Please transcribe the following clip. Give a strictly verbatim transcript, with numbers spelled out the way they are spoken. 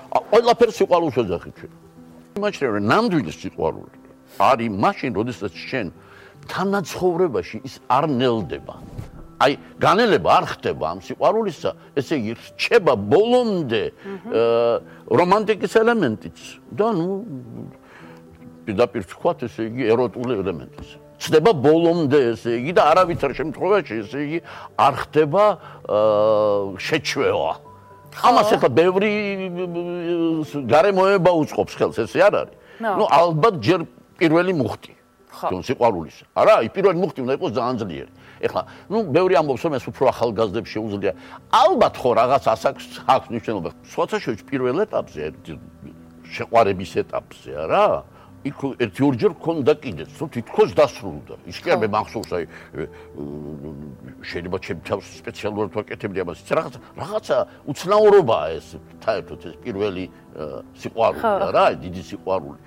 ყველაფერს სიყვარულს ვეძახით ჩვენ. იმაჩნია რომ ნამდვილი სიყვარული არის მაშინ, როდესაც შენ თანაცხოვრებაში ის არ ნელდება. აი, განელება არ ხდება ამ სიყვარულისა, ესე იგი რჩება ბოლომდე რომანტიკის ელემენტიც და ნუ პირდაპირ ვთქვათ, ესე იგი ეროტული ელემენტიც. Ცდება ბოლომდე, ესე იგი და არავითარ შემთხვევაში, ესე იგი არ ხდება შეჩვევა. ამას ახლა ბევრი გარემოება უწყობს ხელს, ესე არ არის. ნუ ალბათ ჯერ პირველი მუხტი თვითონ სიყვარულისა. არა, აი პირველი მუხტი უნდა იყოს ძალიან ძლიერი. ეხლა, ნუ ბევრი ამბობს, რომ ეს უფრო ახალგაზრდებს შეუძლია. ალბათ ხო რაღაც ასაკს აქვს მნიშვნელობა. სხვათა პირველ ეტაპზე, შეყვარების ეტაპზე, არა? იქ ერთი ორჯერ გქონდა კიდეც, რომ თითქოს დასრულდა. ის კი არ მე მახსოვს, აი შეიძლება ჩემ თავს სპეციალურად ვაკეთებდი ამას. ის რაღაცა რაღაცა უცნაურობაა ეს, საერთოდ ეს პირველი სიყვარული, რა, დიდი სიყვარული.